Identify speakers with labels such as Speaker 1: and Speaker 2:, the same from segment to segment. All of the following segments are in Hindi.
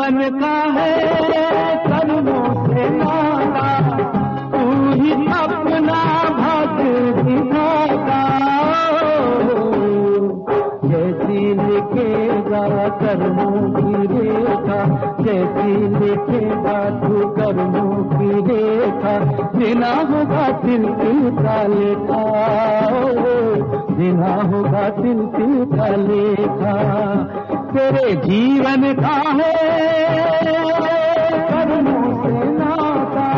Speaker 1: जीवन का है कर्मों से नाता, तू ही अपना भाग्य दिखाता। जैसी लिखेगा कर्मों की रेखा, जैसी लिखेगा तू कर्मों की रेखा, बिना होगा तिल तिल का लेखा, बिना होगा तिल तिल का लेखा। तेरे जीवन का है कर्मों से नाता।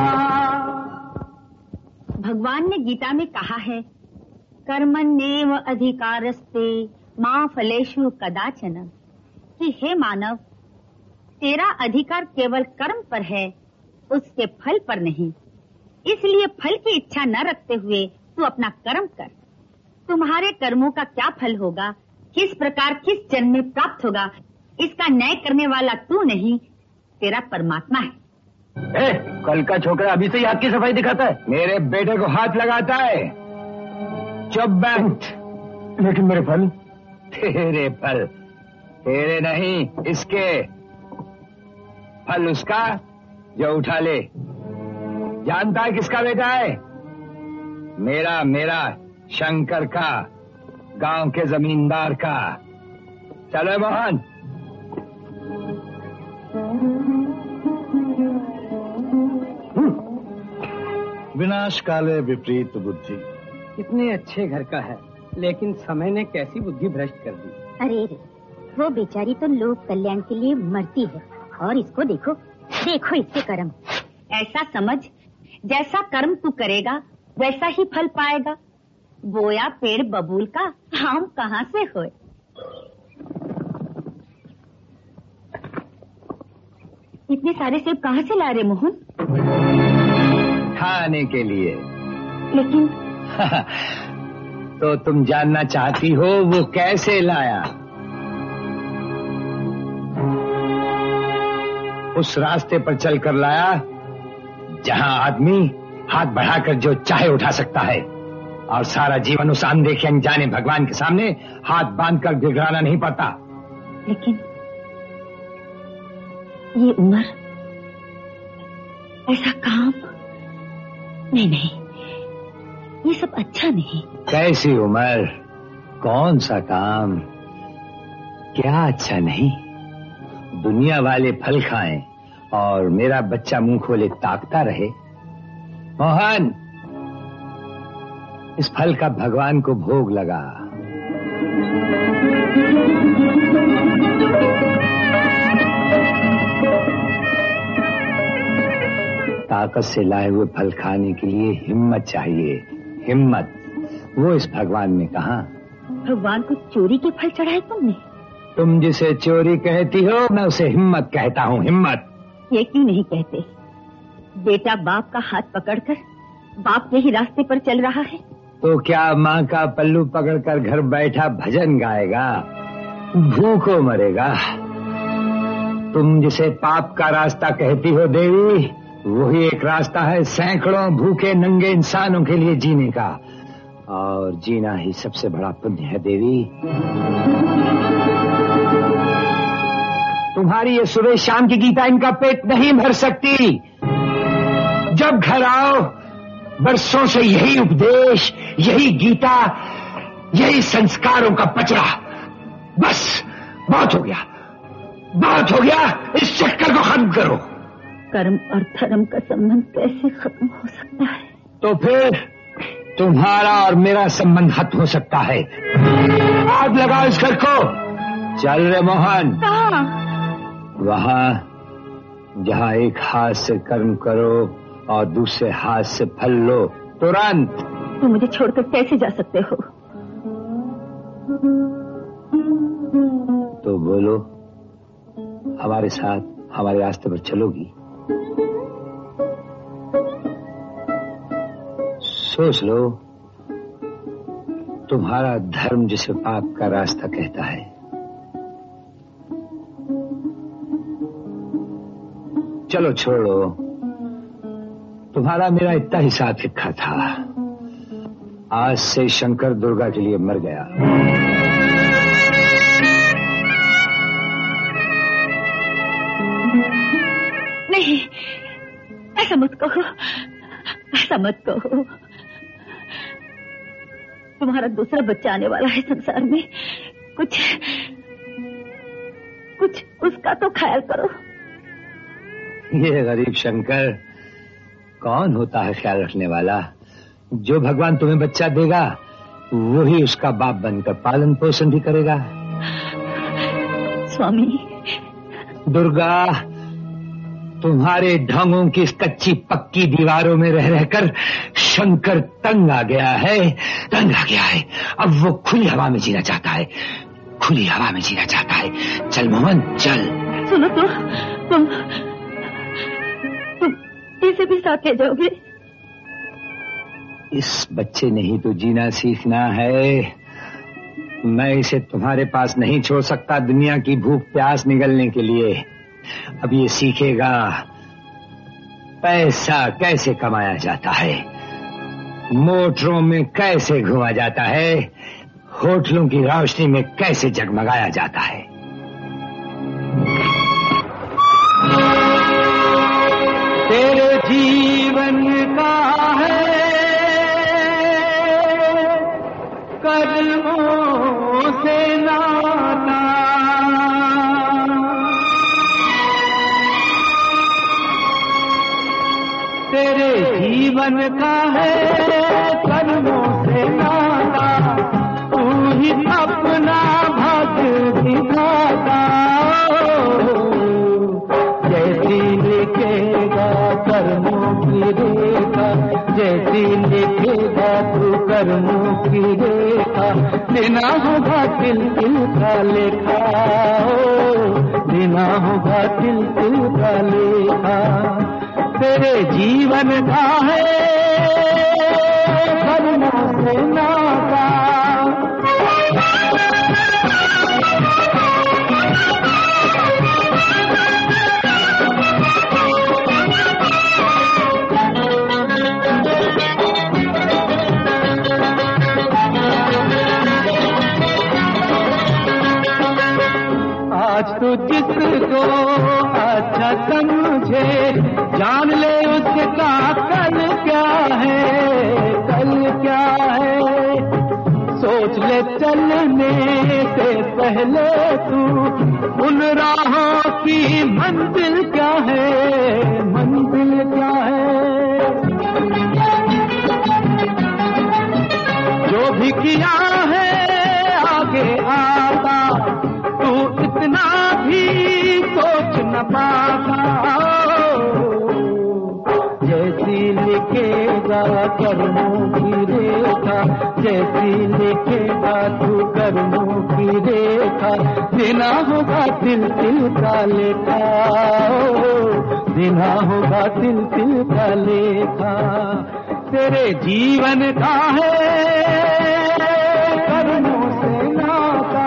Speaker 2: भगवान ने गीता में कहा है, कर्मण्येव अधिकारस्ते मा फलेषु कदाचन, कि हे मानव, तेरा अधिकार केवल कर्म पर है, उसके फल पर नहीं। इसलिए फल की इच्छा न रखते हुए तू अपना कर्म कर। तुम्हारे कर्मों का क्या फल होगा, किस प्रकार किस जन्म में प्राप्त होगा, इसका न्याय करने वाला तू नहीं, तेरा परमात्मा है।
Speaker 3: कल का छोकरा अभी से ही हाथ की सफाई दिखाता है, मेरे बेटे को हाथ लगाता है। चुप बैठ। लेकिन मेरे फल? तेरे फल तेरे नहीं, इसके। फल उसका जो उठा ले। जानता है किसका बेटा है? मेरा शंकर का, गांव के जमींदार का। चलो मोहन।
Speaker 4: विनाश काले विपरीत बुद्धि।
Speaker 5: कितने अच्छे घर का है, लेकिन समय ने कैसी बुद्धि भ्रष्ट कर दी।
Speaker 2: अरे रे, वो बेचारी तो लोक कल्याण के लिए मरती है, और इसको देखो देखो इसके कर्म। ऐसा समझ, जैसा कर्म तू करेगा वैसा ही फल पाएगा। बोया पेड़ बबूल का, आम कहाँ से होए। इतने सारे सेब कहाँ से ला रहे मोहन?
Speaker 3: खाने के लिए।
Speaker 2: लेकिन
Speaker 3: तो तुम जानना चाहती हो वो कैसे लाया? उस रास्ते पर चलकर लाया जहां आदमी हाथ बढ़ाकर जो चाहे उठा सकता है, और सारा जीवन उस अनदेखे अनजाने भगवान के सामने हाथ बांधकर गिड़गिड़ाना नहीं पड़ता।
Speaker 2: लेकिन ये उम्र, ऐसा काम नहीं, ये सब अच्छा नहीं।
Speaker 3: कैसी उम्र, कौन सा काम, क्या अच्छा नहीं? दुनिया वाले फल खाएं और मेरा बच्चा मुंह खोले ताकता रहे। मोहन, इस फल का भगवान को भोग लगा। ताकत से लाए हुए फल खाने के लिए हिम्मत चाहिए, हिम्मत। वो इस भगवान में कहाँ?
Speaker 2: भगवान को चोरी के फल चढ़ाए तुमने?
Speaker 3: तुम जिसे चोरी कहती हो, मैं उसे हिम्मत कहता हूँ, हिम्मत।
Speaker 2: ये क्यों नहीं कहते? बेटा बाप का हाथ पकड़कर बाप के ही रास्ते पर चल रहा है,
Speaker 3: तो क्या माँ का पल्लू पकड़कर घर बैठा भजन गाएगा, भूखों मरेगा? तुम जिसे पाप का रास्ता कहती हो देवी, वही एक रास्ता है सैकड़ों भूखे नंगे इंसानों के लिए जीने का, और जीना ही सबसे बड़ा पुण्य है देवी। तुम्हारी ये सुबह शाम की गीता इनका पेट नहीं भर सकती। जब घर आओ, बरसों से यही उपदेश, यही गीता, यही संस्कारों का पचड़ा। बस बहुत हो गया, बहुत हो गया, इस चक्कर को खत्म करो।
Speaker 2: कर्म और धर्म का संबंध कैसे खत्म हो सकता है?
Speaker 3: तो फिर तुम्हारा और मेरा संबंध खत्म हो सकता है। आग लगाओ इस घर को। चल रे मोहन।
Speaker 2: कहाँ?
Speaker 3: वहाँ जहाँ एक हाथ से कर्म करो और दूसरे हाथ से फल लो, तुरंत।
Speaker 2: तुम मुझे छोड़कर कैसे जा सकते हो?
Speaker 3: तो बोलो, हमारे साथ हमारे रास्ते पर चलोगी? सोच लो, तुम्हारा धर्म जिसे पाप का रास्ता कहता है। चलो छोड़ो, तुम्हारा मेरा इतना ही साथ लिखा था। आज से शंकर दुर्गा के लिए मर गया।
Speaker 2: नहीं, ऐसा मत कहो, ऐसा मत कहो। तुम्हारा दूसरा बच्चा आने वाला है संसार में, कुछ उसका तो ख्याल करो।
Speaker 3: ये गरीब शंकर कौन होता है ख्याल रखने वाला? जो भगवान तुम्हें बच्चा देगा वही उसका बाप बनकर पालन पोषण भी करेगा।
Speaker 2: स्वामी,
Speaker 3: दुर्गा, तुम्हारे ढंगों की इस कच्ची पक्की दीवारों में रह रहकर शंकर तंग आ गया है, तंग आ गया है। अब वो खुली हवा में जीना चाहता है, खुली हवा में जीना चाहता है। चल मोहन चल।
Speaker 2: सुनो तो, तुम इसे भी साथ ले जाओगे?
Speaker 3: इस बच्चे ने ही तो जीना सीखना है। मैं इसे तुम्हारे पास नहीं छोड़ सकता दुनिया की भूख प्यास निगलने के लिए। अब ये सीखेगा पैसा कैसे कमाया जाता है, मोटरों में कैसे घुमा जाता है, होटलों की रोशनी में कैसे जगमगाया जाता है।
Speaker 1: तेरे जीवन का है कदमों से नाता, तेरे जीवन का है कदमों से नाता, तू ही अपना भाग्य दिखाता। जैसी लिखेगा कर्मों की रेखा, जैसी लिखेगा तू कर्मों की रेखा, देना होगा तिल तिल का लेखा, देना होगा तिल तिल का लेखा। तेरे जीवन का है कर्मों से नाता। आज तो जिसको अच्छा समझे जान ले उसका कल क्या है, कल क्या है। सोच ले चलने से पहले तू उन राहों की मंजिल क्या है, मंजिल क्या है। जो भी किया है आगे आता, तू इतना भी सोच न पाता। जैसी लिखेगा कर्मों की रेखा, जैसी लिखेगा तू कर्मों की रेखा, देना होगा तिल तिल का लेखा, देना होगा तिल तिल का लेखा। तेरे जीवन का है कर्मों से नाता।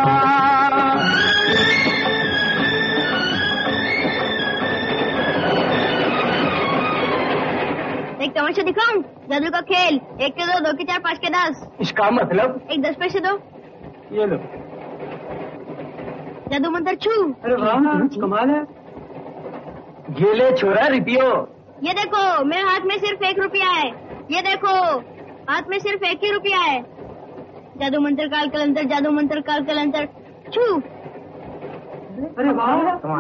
Speaker 2: एक तमाशा दिखाऊं? जादू का खेल। 1 के 2, 2 के 4, 5 के 10।
Speaker 3: इसका मतलब?
Speaker 2: एक 10 पैसे दो।
Speaker 3: ये लो।
Speaker 2: जादू मंत्र छू।
Speaker 5: अरे वाह, कमाल है।
Speaker 3: गेले छोरा रिपियो।
Speaker 2: ये देखो मेरे हाथ में सिर्फ 1 रुपया है। ये देखो हाथ में सिर्फ 1 ही रुपया है। जादू मंत्र काल कलंतर, जादू मंत्र काल कलंतर छू।
Speaker 5: अरे वाह,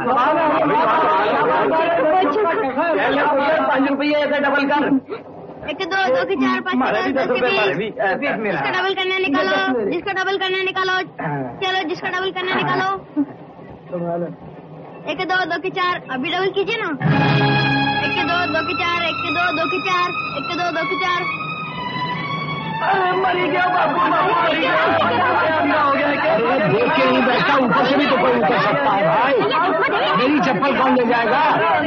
Speaker 3: 5 रुपये ऐसे डबल कर।
Speaker 2: 1 के 2, 2 के 4, 5 के 10, 10 के 20। जिसका डबल करना निकालो, जिसका डबल करना निकालो। चलो जिसका डबल करना निकालो। 1 के 2, 2 के 4। अभी डबल कीजिए ना। 1 के 2, 2 के 4, 1 के 2, 2 के 4, 1 के 2, 2 के 4।
Speaker 1: मरी गया बाबू, मरी गया।
Speaker 3: देख के नहीं बैठा, ऊपर से भी तो कोई उतर सकता है भाई। मेरी चप्पल कौन ले जाएगा?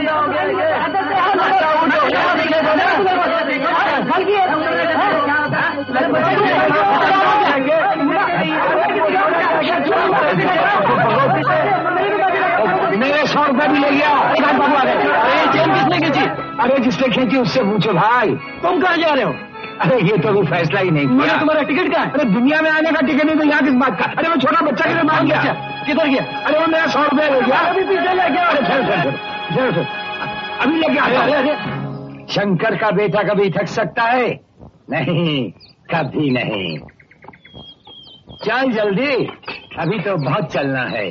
Speaker 3: मेरे 100 रुपए भी ले गया। अरे चेन किसने खींची? अरे जिसने खींची उससे पूछो भाई।
Speaker 1: तुम कहाँ जा रहे हो?
Speaker 3: अरे ये तो अभी फैसला ही नहीं किया।
Speaker 1: तुम्हारा टिकट कहाँ है?
Speaker 3: अरे दुनिया में आने का टिकट नहीं तो यहाँ किस बात का? अरे वो छोटा बच्चा किधर मार गया?
Speaker 1: किधर गया?
Speaker 3: अरे वो मेरा 100 रुपया ले गया।
Speaker 1: अभी पीछे ले गया।
Speaker 3: अरे चल अभी लेके आता हूं। शंकर का बेटा कभी थक सकता है? नहीं, कभी नहीं। चल जल्दी, अभी तो बहुत चलना है।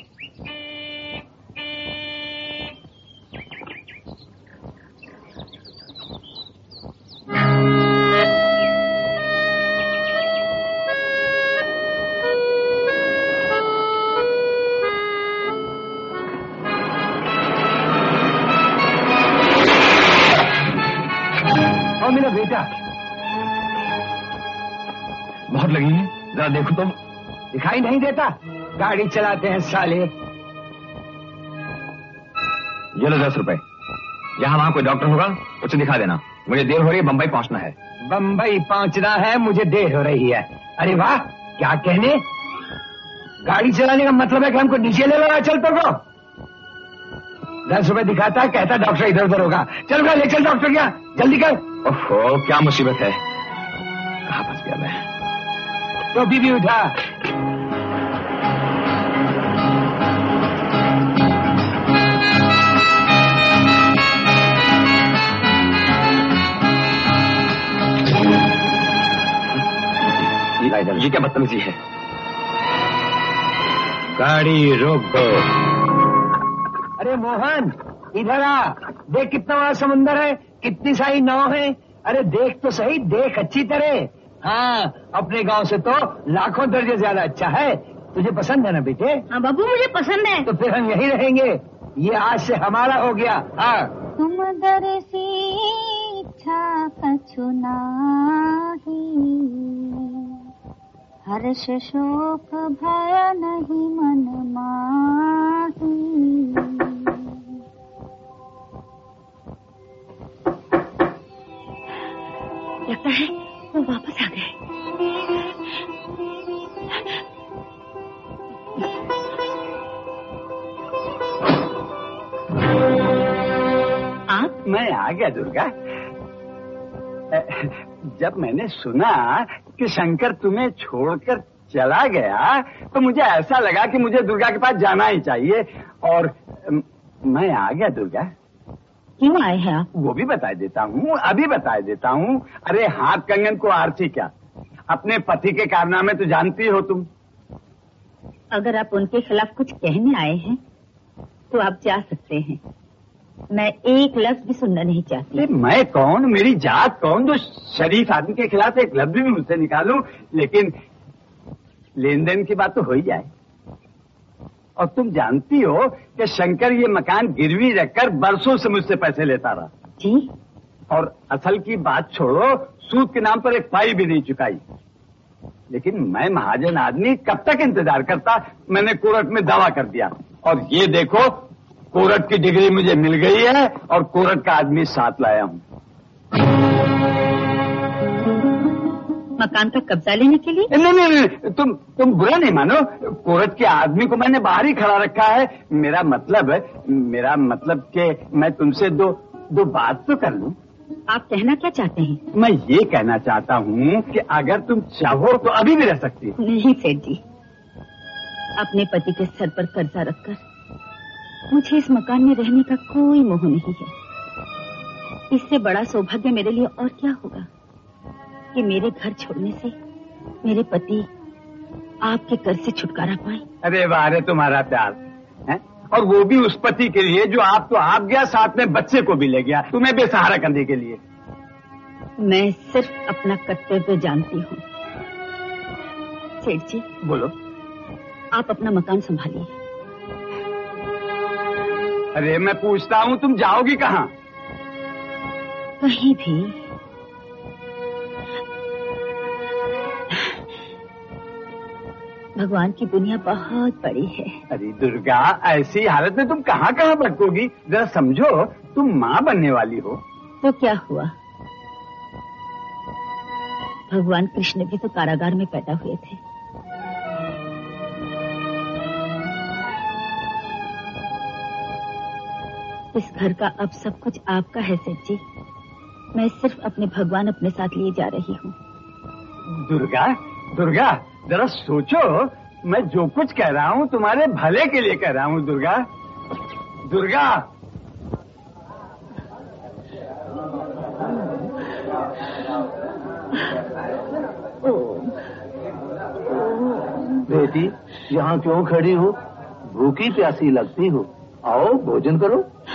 Speaker 3: और मेरा बेटा
Speaker 6: बहुत लगी है, जरा देखो तुम।
Speaker 3: दिखाई नहीं देता? गाड़ी चलाते हैं साले।
Speaker 6: ये लो 10 रुपए। यहाँ वहाँ कोई डॉक्टर होगा उसे दिखा देना। मुझे देर हो रही है, बम्बई पहुँचना है।
Speaker 3: बम्बई पहुँचना है, मुझे देर हो रही है। अरे वाह, क्या कहने? गाड़ी चलाने का मतलब है कि हमको नीचे ले लो। चल तो 10 रुपए दिखाता है, कहता डॉक्टर इधर उधर होगा। चल ले चल डॉक्टर, क्या जल्दी कर।
Speaker 6: ओहो, क्या मुसीबत है, कहाँ फंस गया मैं।
Speaker 3: तो बीबी उठा।
Speaker 6: ये क्या बदतमीजी है।
Speaker 3: गाड़ी रोक दो। अरे मोहन, इधर आ। देख कितना बड़ा समुंदर है, कितनी सारी नाव है। अरे देख तो सही, देख अच्छी तरह। हाँ, अपने गांव से तो लाखों दर्जे ज्यादा अच्छा है। तुझे पसंद है ना बेटे?
Speaker 2: हाँ बाबू, मुझे पसंद है।
Speaker 3: तो फिर हम यहीं रहेंगे। ये आज से हमारा हो गया। हाँ,
Speaker 7: तुम दरसी इच्छा कछु नाही, हर्ष शोक भय नहीं मन माही।
Speaker 2: लगता है वो वापस आ गए। आप?
Speaker 1: मैं आ गया दुर्गा। जब मैंने सुना कि शंकर तुम्हें छोड़कर चला गया तो मुझे ऐसा लगा कि मुझे दुर्गा के पास जाना ही चाहिए, और मैं आ गया दुर्गा।
Speaker 2: क्यों आए हैं आप?
Speaker 1: वो भी बता देता हूँ, अभी बता देता हूँ। अरे हाथ कंगन को आरती क्या, अपने पति के कारनामे तो जानती हो तुम।
Speaker 2: अगर आप उनके खिलाफ कुछ कहने आए हैं तो आप जा सकते हैं। मैं एक लफ्ज भी सुनना नहीं चाहती।
Speaker 1: मैं कौन, मेरी जात कौन जो शरीफ आदमी के खिलाफ एक लफ्ज भी मुझसे निकालूं। लेकिन लेन देन की बात तो हो ही जाए। और तुम जानती हो कि शंकर ये मकान गिरवी रखकर बरसों से मुझसे पैसे लेता रहा।
Speaker 2: जी?
Speaker 1: और असल की बात छोड़ो, सूद के नाम पर एक पाई भी नहीं चुकाई। लेकिन मैं महाजन आदमी कब तक इंतजार करता। मैंने कोर्ट में दावा कर दिया, और ये देखो कोर्ट की डिग्री मुझे मिल गई है और कोर्ट का आदमी साथ लाया हूँ।
Speaker 2: मकान का कब्जा लेने के लिए?
Speaker 1: नहीं, तुम बुरा नहीं मानो। कोर्ट के आदमी को मैंने बाहर ही खड़ा रखा है। मेरा मतलब कि मैं तुमसे दो बात तो कर लूं।
Speaker 2: आप कहना क्या चाहते हैं?
Speaker 1: मैं ये कहना चाहता हूँ कि अगर तुम चाहो तो अभी भी रह सकती हो।
Speaker 2: नहीं सेठ जी, अपने पति के सर पर कर्जा रखकर मुझे इस मकान में रहने का कोई मोह नहीं है। इससे बड़ा सौभाग्य मेरे लिए और क्या होगा कि मेरे घर छोड़ने से मेरे पति आपके कर्ज से छुटकारा पाए।
Speaker 1: अरे वाह रे तुम्हारा प्यार है, और वो भी उस पति के लिए जो आप तो आप गया, साथ में बच्चे को भी ले गया, तुम्हें बेसहारा करने के लिए।
Speaker 2: मैं सिर्फ अपना कर्तव्य जानती हूँ। सेठ जी,
Speaker 1: बोलो।
Speaker 2: आप अपना मकान संभालिए।
Speaker 1: अरे मैं पूछता हूँ, तुम जाओगी कहाँ?
Speaker 2: कहीं भी। भगवान की दुनिया बहुत बड़ी है।
Speaker 1: अरे दुर्गा, ऐसी हालत में तुम कहाँ कहाँ भटकोगी? जरा समझो, तुम माँ बनने वाली हो।
Speaker 2: तो क्या हुआ? भगवान कृष्ण भी तो कारागार में पैदा हुए थे। इस घर का अब सब कुछ आपका है सेठ जी। मैं सिर्फ अपने भगवान अपने साथ लिए जा रही हूँ।
Speaker 1: दुर्गा, जरा सोचो, मैं जो कुछ कह रहा हूँ तुम्हारे भले के लिए कह रहा हूँ। दुर्गा,
Speaker 4: बेटी, यहाँ क्यों खड़ी हो? भूखी प्यासी लगती हो। आओ भोजन करो।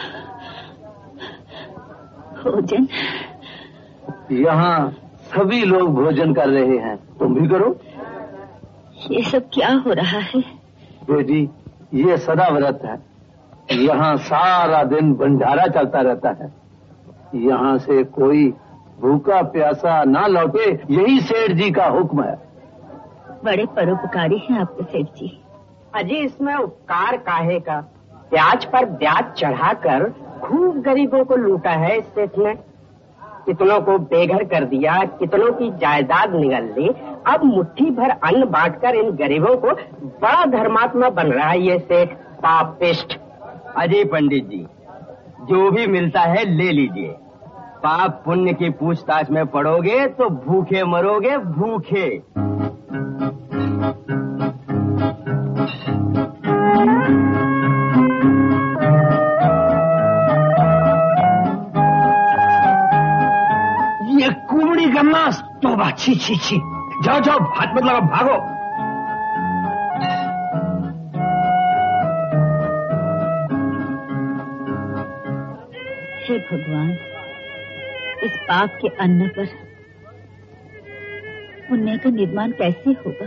Speaker 2: भोजन?
Speaker 4: यहाँ सभी लोग भोजन कर रहे हैं, तुम भी करो।
Speaker 2: ये सब क्या हो रहा है?
Speaker 4: बेटी, ये सदा व्रत है। यहाँ सारा दिन भंडारा चलता रहता है। यहाँ से कोई भूखा प्यासा ना लौटे, यही सेठ जी का हुक्म है।
Speaker 2: बड़े परोपकारी हैं आपके सेठ जी।
Speaker 5: अजी, इसमें उपकार काहे का? ब्याज पर ब्याज चढ़ाकर खूब गरीबों को लूटा है इस सेठ ने। कितनों को बेघर कर दिया, कितनों की जायदाद निगल ली। अब मुट्ठी भर अन्न बांटकर इन गरीबों को बड़ा धर्मात्मा बन रहा है ये सेठ पापिष्ट।
Speaker 1: अजय पंडित जी, जो भी मिलता है ले लीजिए। पाप पुण्य की पूछताछ में पड़ोगे तो भूखे मरोगे, भूखे।
Speaker 3: ये कुमड़ी गन्ना, तोबा, छी छी छी। जाओ जाओ, हाथ मत लगाओ, भागो।
Speaker 2: हे भगवान, इस पाप के अन्न पर पुण्य का निर्माण कैसे होगा?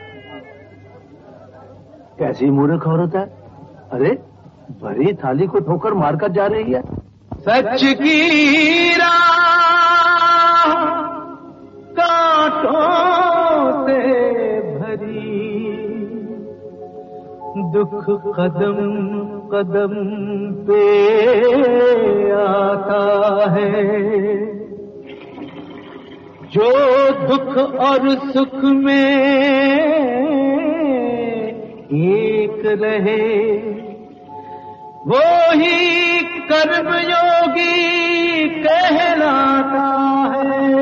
Speaker 4: कैसी मूर्ख औरत है। अरे, भरी थाली को ठोकर मारकर जा रही है। सच की राह कांटों से भरी, दुख कदम कदम पे आता है। जो दुख और सुख में एक रहे, वो ही कर्मयोगी कहलाता है।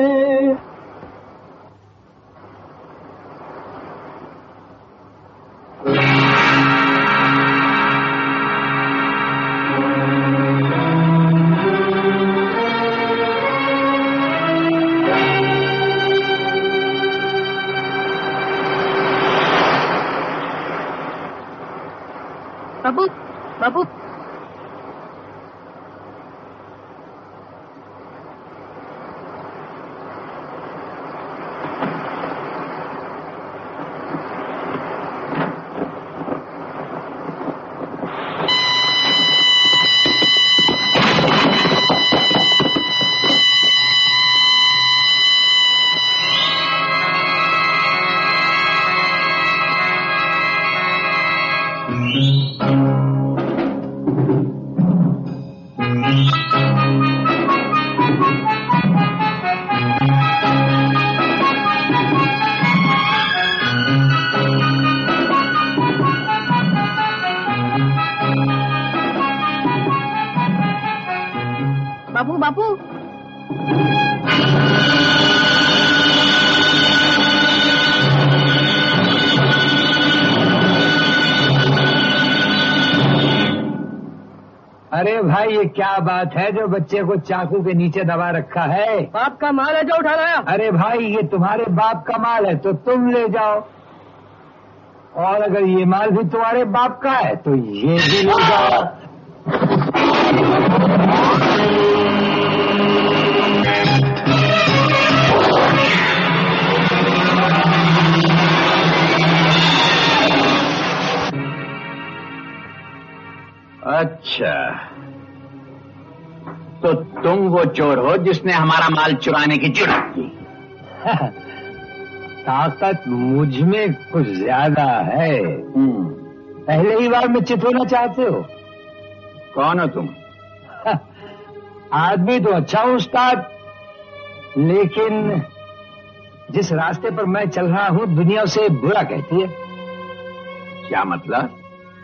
Speaker 2: बाबू, बाबू, बाबू, बाबू।
Speaker 3: अरे भाई, ये क्या बात है जो बच्चे को चाकू के नीचे दबा रखा है?
Speaker 5: बाप का माल है जो उठा लाया।
Speaker 3: अरे भाई, ये तुम्हारे बाप का माल है तो तुम ले जाओ, और अगर ये माल भी तुम्हारे बाप का है तो ये भी ले जाओ।
Speaker 1: अच्छा, तो तुम वो चोर हो जिसने हमारा माल चुराने की जुर्रत की।
Speaker 3: ताकत मुझ में कुछ ज्यादा है। पहले ही बार में चित होना चाहते हो?
Speaker 1: कौन हो तुम?
Speaker 3: आदमी तो अच्छा हूं उस्ताद, लेकिन जिस रास्ते पर मैं चल रहा हूं दुनिया उसे बुरा कहती है।
Speaker 1: क्या मतलब?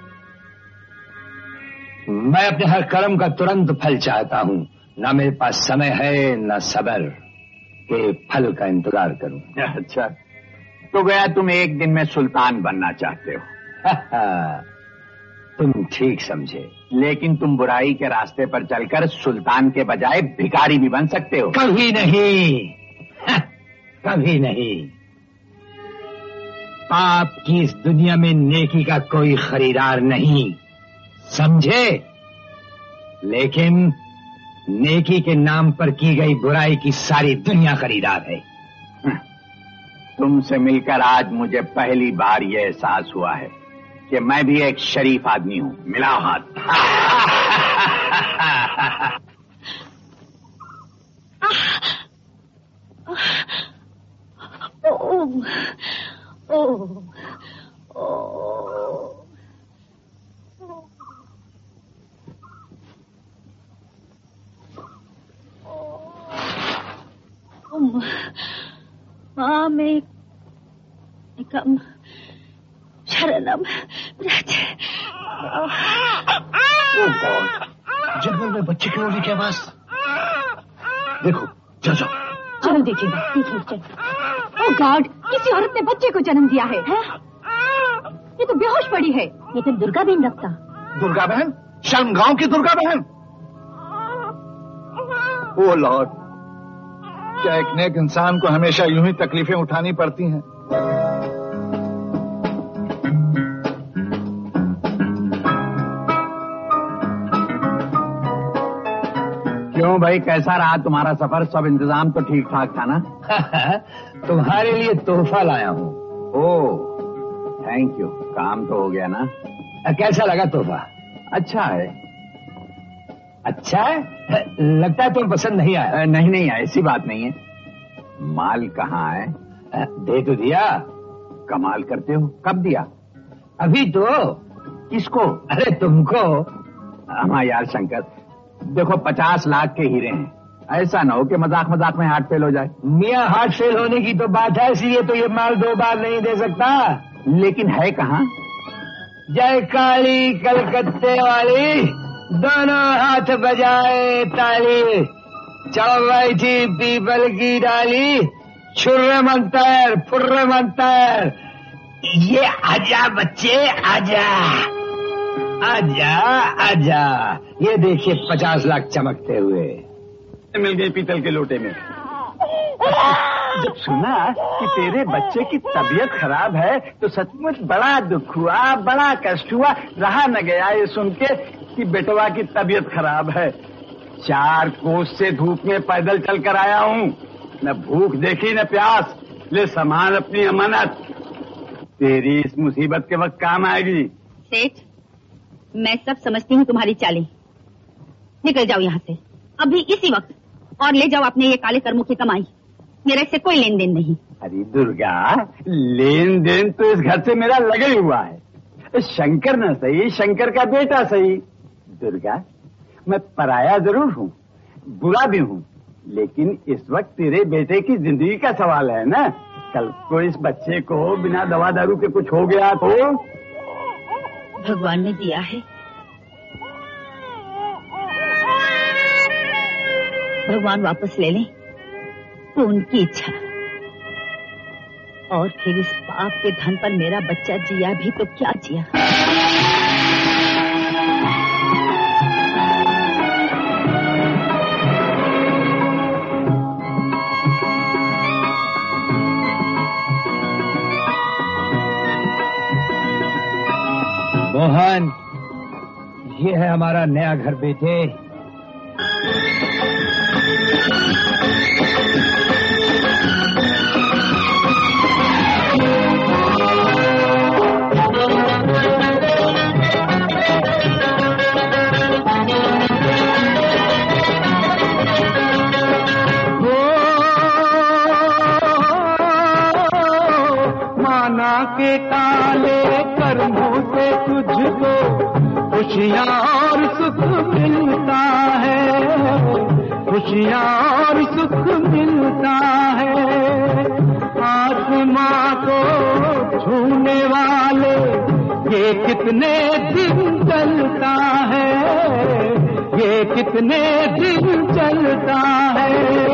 Speaker 3: मैं अपने हर कर्म का तुरंत फल चाहता हूं। ना मेरे पास समय है न सब्र के फल का इंतजार करूं।
Speaker 1: अच्छा, तो गया तुम एक दिन में सुल्तान बनना चाहते हो।
Speaker 3: तुम ठीक समझे।
Speaker 1: लेकिन तुम बुराई के रास्ते पर चलकर सुल्तान के बजाय भिखारी भी बन सकते हो।
Speaker 3: कभी नहीं। कभी नहीं। पाप की इस दुनिया में नेकी का कोई खरीदार नहीं, समझे? लेकिन नेकी के नाम पर की गई बुराई की सारी दुनिया खरीदार है।
Speaker 1: तुमसे मिलकर आज मुझे पहली बार यह एहसास हुआ है कि मैं भी एक शरीफ आदमी हूँ। मिलाओ हाथ।
Speaker 2: मामे कम शरणम
Speaker 4: जंगल में बच्चे की रोने की आवाज। देखो, जाओ जाओ।
Speaker 2: चलो देखिएगा। ओ गॉड, किसी औरत ने बच्चे को जन्म दिया है। ये तो बेहोश पड़ी है। ये तो दुर्गा बहन लगता।
Speaker 4: दुर्गा बहन? शर्म गांव की दुर्गा बहन? ओ लॉर्ड, क्या एक नेक इंसान को हमेशा यूं ही तकलीफें उठानी पड़ती हैं?
Speaker 1: क्यों भाई, कैसा रहा तुम्हारा सफर? सब इंतजाम तो ठीक ठाक था ना?
Speaker 3: तुम्हारे लिए तोहफा लाया हूँ।
Speaker 1: Oh, thank you. काम तो हो गया ना?
Speaker 3: कैसा लगा तोहफा?
Speaker 1: अच्छा है।
Speaker 3: अच्छा है? लगता है तुम्हें पसंद नहीं आया।
Speaker 1: नहीं नहीं, ऐसी बात नहीं है। माल कहाँ है?
Speaker 3: दे तो दिया।
Speaker 1: कमाल करते हो, कब दिया?
Speaker 3: अभी तो।
Speaker 1: किसको?
Speaker 3: अरे तुमको।
Speaker 1: हाँ यार शंकर, देखो 50 लाख के हीरे हैं, ऐसा ना हो कि मजाक मजाक में हार्ट फेल हो जाए।
Speaker 3: मियाँ हार्ट फेल होने की तो बात है, इसलिए तो ये माल 2 बार नहीं दे सकता।
Speaker 1: लेकिन है कहाँ?
Speaker 3: जय काली कलकत्ते वाली, दोनों हाथ बजाए ताली, चौबैठी पीपल की डाली, छुर्र मंतर फुर्र मंतर। ये आजा बच्चे आजा, आजा आजा। ये देखिए 50 लाख चमकते हुए
Speaker 1: मिल गई पीतल के लोटे में। जब सुना कि तेरे बच्चे की तबीयत खराब है तो सचमुच बड़ा दुख हुआ, बड़ा कष्ट हुआ। रहा न गया ये सुन के कि बेटवा की तबीयत खराब है। 4 कोस से धूप में पैदल चल कर आया हूँ, न भूख देखी न प्यास। ले सामान अपनी अमानत, तेरी इस मुसीबत के वक्त काम आएगी।
Speaker 2: सेठ, मैं सब समझती हूँ तुम्हारी चालें। निकल जाओ यहाँ से अभी इसी वक्त, और ले जाओ अपने ये काले कर्मों की कमाई। मेरे से कोई लेन देन नहीं।
Speaker 1: अरे दुर्गा, लेन देन तो इस घर से मेरा लगा ही हुआ है। शंकर न सही, शंकर का बेटा सही। दुर्गा, मैं पराया जरूर हूँ, बुरा भी हूँ, लेकिन इस वक्त तेरे बेटे की जिंदगी का सवाल है ना। कल को इस बच्चे को बिना दवा दारू के कुछ हो गया तो?
Speaker 2: भगवान ने दिया है, भगवान वापस ले लें तो उनकी इच्छा। और फिर इस पाप के धन पर मेरा बच्चा जिया भी तो क्या जिया।
Speaker 3: मोहन, ये है हमारा नया घर बेटे।
Speaker 8: के काले कर्मों से तुझको खुशियाँ और सुख मिलता है, खुशियाँ और सुख मिलता है। आत्मा को छूने वाले ये कितने दिन चलता है, ये कितने दिन चलता है।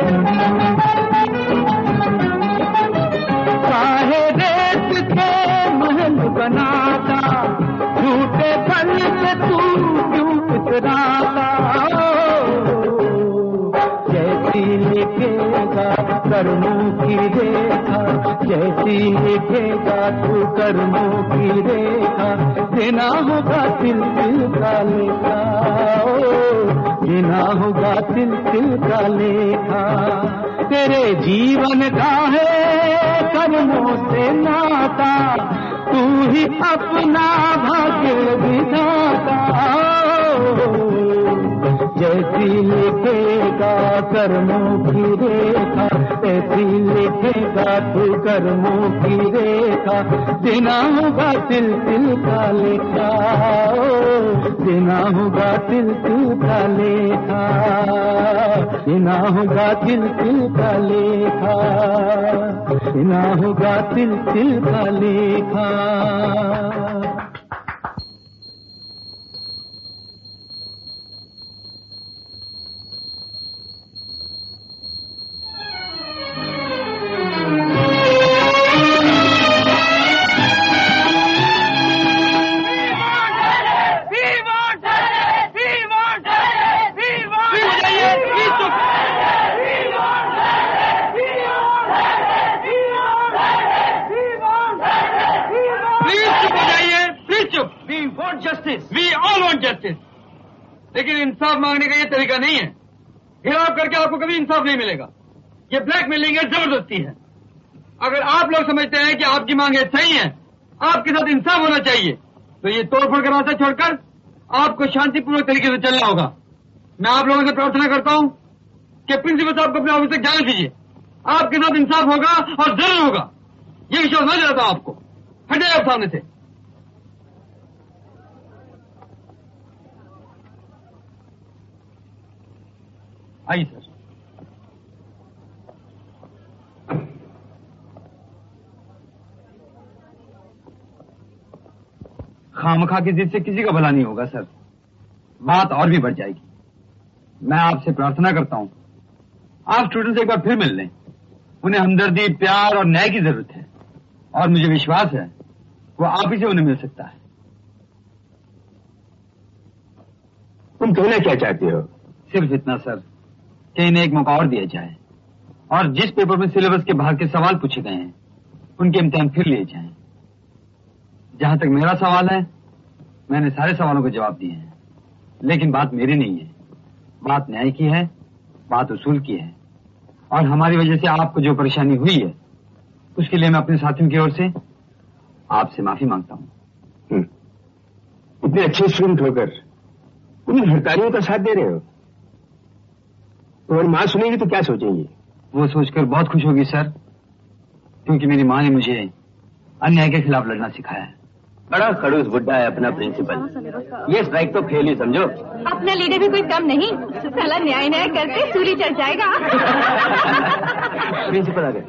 Speaker 8: बनाता झूठे फल से तू क्यों इतराता। जैसी लिखेगा कर्मों की रेखा, जैसी लिखेगा तू कर्मों की रेखा, देना होगा तिल तिल का लेखा, देना होगा तिल तिल का लेखा। तेरे जीवन का है कर्मों से नाता, तू ही अपना भाग्य विधाता। जैसी लिखेगा कर्मों की रेखा, ऐसी लिखेगा तू कर्मों की रेखा, देना होगा तिल तिल का लेखा, देना होगा तिल तिल का लेखा, देना होगा तिल तिल का लेखा, देना होगा तिल तिल का लेखा।
Speaker 1: लेकिन इंसाफ मांगने का ये तरीका नहीं है। हिराव करके आपको कभी इंसाफ नहीं मिलेगा। ये ब्लैकमेलिंग है, जबरदस्ती है। अगर आप लोग समझते हैं कि आपकी मांगे सही हैं, आपके साथ इंसाफ होना चाहिए, तो ये तोड़फोड़ का रास्ता छोड़कर आपको शांतिपूर्वक तरीके से चलना होगा। मैं आप लोगों से प्रार्थना करता हूं कि प्रिंसिपल साहब को अपने ऑफिस तक जाने दीजिए। आपके साथ इंसाफ होगा और जरूर होगा, ये विश्वास न दिलाता हूं आपको। हट जाइए आप सामने से। आइए सर। खामखा की जिद से किसी का भला नहीं होगा सर, बात और भी बढ़ जाएगी। मैं आपसे प्रार्थना करता हूं आप स्टूडेंट से एक बार फिर मिल लें। उन्हें हमदर्दी, प्यार और न्याय की जरूरत है, और मुझे विश्वास है वो आप ही से उन्हें मिल सकता है।
Speaker 6: तुम कहना क्या चाहते हो?
Speaker 1: सिर्फ इतना सर कि इन्हें एक मौका और दिया जाए, और जिस पेपर में सिलेबस के बाहर के सवाल पूछे गए हैं उनके इम्तिहान फिर लिए जाएं। जहां तक मेरा सवाल है, मैंने सारे सवालों के जवाब दिए हैं, लेकिन बात मेरी नहीं है, बात न्याय की है, बात उसूल की है। और हमारी वजह से आपको जो परेशानी हुई है उसके लिए मैं अपने साथियों की ओर से आपसे माफी मांगता हूं।
Speaker 6: इतने अच्छे स्टूडेंट होकर उन हड़तालियों का साथ दे रहे हो, तुम्हारी माँ सुनेगी तो क्या सोचेंगी?
Speaker 1: वो सोचकर बहुत खुश होगी सर, क्योंकि मेरी माँ ने मुझे अन्याय के खिलाफ लड़ना सिखाया है।
Speaker 6: बड़ा खड़ूस बुड्ढा है अपना प्रिंसिपल। ये स्ट्राइक तो फेल ही समझो।
Speaker 2: अपना लीडर भी कोई कम नहीं, साला न्याय न्याय करके सूली चढ़ जाएगा।
Speaker 6: प्रिंसिपल आ गए।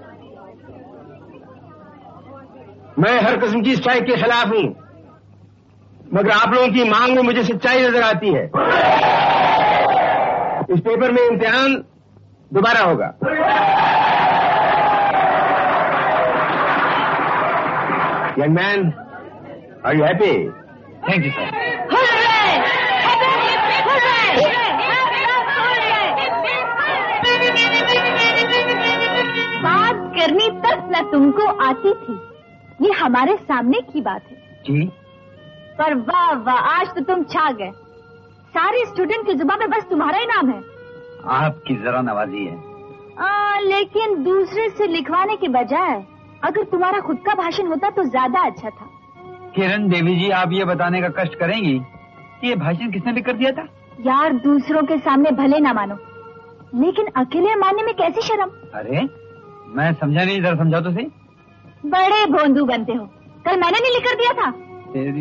Speaker 6: मैं हर किस्म की स्ट्राइक के खिलाफ हूँ, मगर आप लोगों की मांग में मुझे सच्चाई नजर आती है। इस पेपर में इम्तिहान दोबारा होगा। Young man, are you happy?
Speaker 1: Thank you sir.
Speaker 2: बात करनी तक न तुमको आती थी, ये हमारे सामने की बात है
Speaker 1: जी।
Speaker 2: पर वाह वाह, आज तो तुम छा गए। सारे स्टूडेंट की जुबान में बस तुम्हारा ही नाम है।
Speaker 1: आपकी जरा नवाजी है।
Speaker 2: लेकिन दूसरे से लिखवाने के बजाय अगर तुम्हारा खुद का भाषण होता तो ज्यादा अच्छा था।
Speaker 1: किरण देवी जी, आप ये बताने का कष्ट करेंगी कि ये भाषण किसने लिख कर दिया था?
Speaker 2: यार, दूसरों के सामने भले ना मानो, लेकिन अकेले मानने में कैसी शर्म।
Speaker 1: अरे मैं समझा नहीं, जरा समझाओ तो सही।
Speaker 2: बड़े भोंदू बनते हो, कल मैंने नहीं लिख कर दिया था।
Speaker 1: तेरी